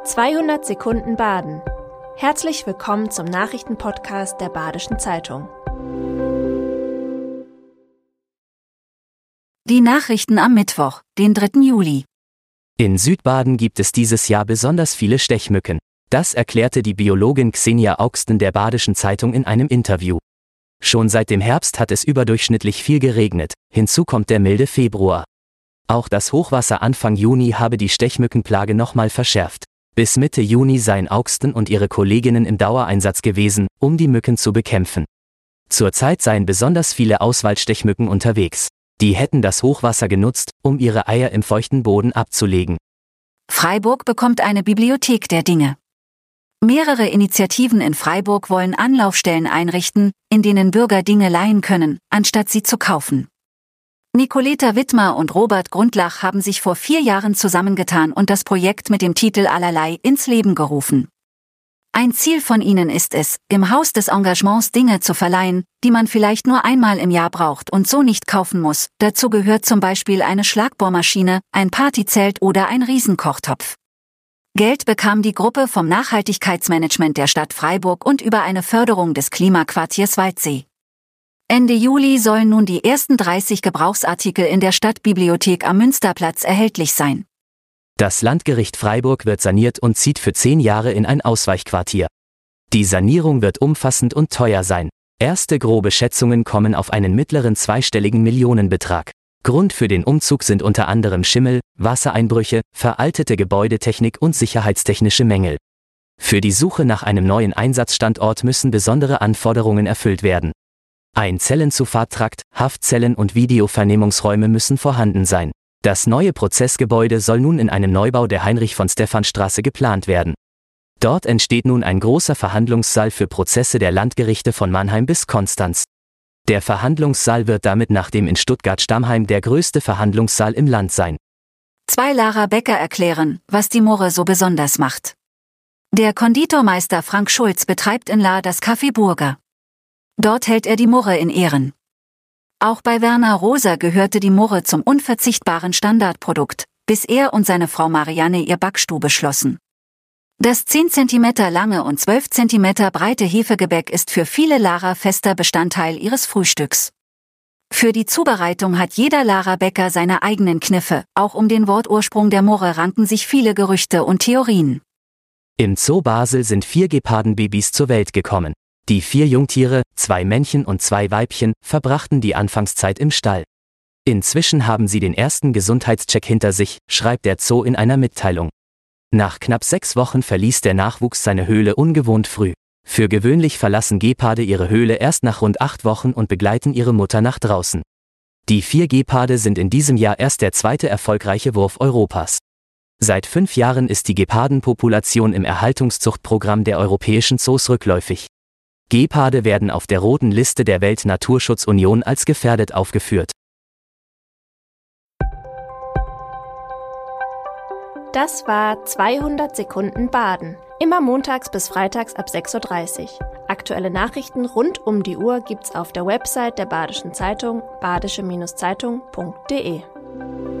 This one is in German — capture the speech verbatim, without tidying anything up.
zweihundert Sekunden Baden. Herzlich willkommen zum Nachrichtenpodcast der Badischen Zeitung. Die Nachrichten am Mittwoch, den dritten Juli. In Südbaden gibt es dieses Jahr besonders viele Stechmücken. Das erklärte die Biologin Xenia Augsten der Badischen Zeitung in einem Interview. Schon seit dem Herbst hat es überdurchschnittlich viel geregnet, hinzu kommt der milde Februar. Auch das Hochwasser Anfang Juni habe die Stechmückenplage nochmal verschärft. Bis Mitte Juni seien Augsten und ihre Kolleginnen im Dauereinsatz gewesen, um die Mücken zu bekämpfen. Zurzeit seien besonders viele Auswaldstechmücken unterwegs. Die hätten das Hochwasser genutzt, um ihre Eier im feuchten Boden abzulegen. Freiburg bekommt eine Bibliothek der Dinge. Mehrere Initiativen in Freiburg wollen Anlaufstellen einrichten, in denen Bürger Dinge leihen können, anstatt sie zu kaufen. Nicoleta Wittmer und Robert Grundlach haben sich vor vier Jahren zusammengetan und das Projekt mit dem Titel Allerlei ins Leben gerufen. Ein Ziel von ihnen ist es, im Haus des Engagements Dinge zu verleihen, die man vielleicht nur einmal im Jahr braucht und so nicht kaufen muss. Dazu gehört zum Beispiel eine Schlagbohrmaschine, ein Partyzelt oder ein Riesenkochtopf. Geld bekam die Gruppe vom Nachhaltigkeitsmanagement der Stadt Freiburg und über eine Förderung des Klimaquartiers Waldsee. Ende Juli sollen nun die ersten dreißig Gebrauchsartikel in der Stadtbibliothek am Münsterplatz erhältlich sein. Das Landgericht Freiburg wird saniert und zieht für zehn Jahre in ein Ausweichquartier. Die Sanierung wird umfassend und teuer sein. Erste grobe Schätzungen kommen auf einen mittleren zweistelligen Millionenbetrag. Grund für den Umzug sind unter anderem Schimmel, Wassereinbrüche, veraltete Gebäudetechnik und sicherheitstechnische Mängel. Für die Suche nach einem neuen Einsatzstandort müssen besondere Anforderungen erfüllt werden. Ein Zellenzufahrttrakt, Haftzellen und Videovernehmungsräume müssen vorhanden sein. Das neue Prozessgebäude soll nun in einem Neubau der Heinrich-von-Stephan-Straße geplant werden. Dort entsteht nun ein großer Verhandlungssaal für Prozesse der Landgerichte von Mannheim bis Konstanz. Der Verhandlungssaal wird damit nach dem in Stuttgart-Stammheim der größte Verhandlungssaal im Land sein. Zwei Lara Bäcker erklären, was die Murre so besonders macht. Der Konditormeister Frank Schulz betreibt in Lahr das Café Burger. Dort hält er die Murre in Ehren. Auch bei Werner Roser gehörte die Murre zum unverzichtbaren Standardprodukt, bis er und seine Frau Marianne ihr Backstube schlossen. Das zehn Zentimeter lange und zwölf Zentimeter breite Hefegebäck ist für viele Lahrer fester Bestandteil ihres Frühstücks. Für die Zubereitung hat jeder Lahrer Bäcker seine eigenen Kniffe, auch um den Wortursprung der Murre ranken sich viele Gerüchte und Theorien. Im Zoo Basel sind vier Gepardenbabys zur Welt gekommen. Die vier Jungtiere, zwei Männchen und zwei Weibchen, verbrachten die Anfangszeit im Stall. Inzwischen haben sie den ersten Gesundheitscheck hinter sich, schreibt der Zoo in einer Mitteilung. Nach knapp sechs Wochen verließ der Nachwuchs seine Höhle ungewohnt früh. Für gewöhnlich verlassen Geparde ihre Höhle erst nach rund acht Wochen und begleiten ihre Mutter nach draußen. Die vier Geparde sind in diesem Jahr erst der zweite erfolgreiche Wurf Europas. Seit fünf Jahren ist die Gepardenpopulation im Erhaltungszuchtprogramm der europäischen Zoos rückläufig. Geparde werden auf der roten Liste der Weltnaturschutzunion als gefährdet aufgeführt. Das war zweihundert Sekunden Baden. Immer montags bis freitags ab sechs Uhr dreißig. Aktuelle Nachrichten rund um die Uhr gibt's auf der Website der Badischen Zeitung badische Zeitung punkt de.